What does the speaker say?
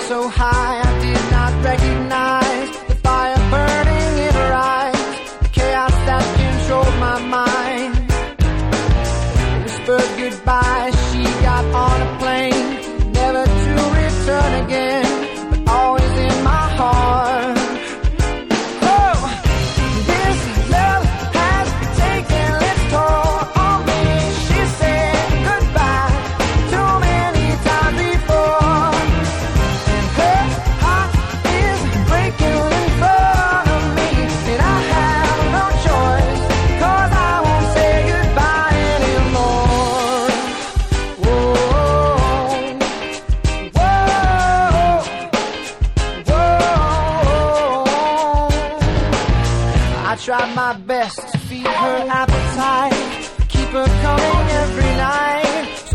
so high I did not recognize the fire burning in her eyes, the chaos that controlled my mind. Whispered goodbye, she got on a plane, never to return again, but always in my heart. Tried my best to feed her appetite, keep her coming every night.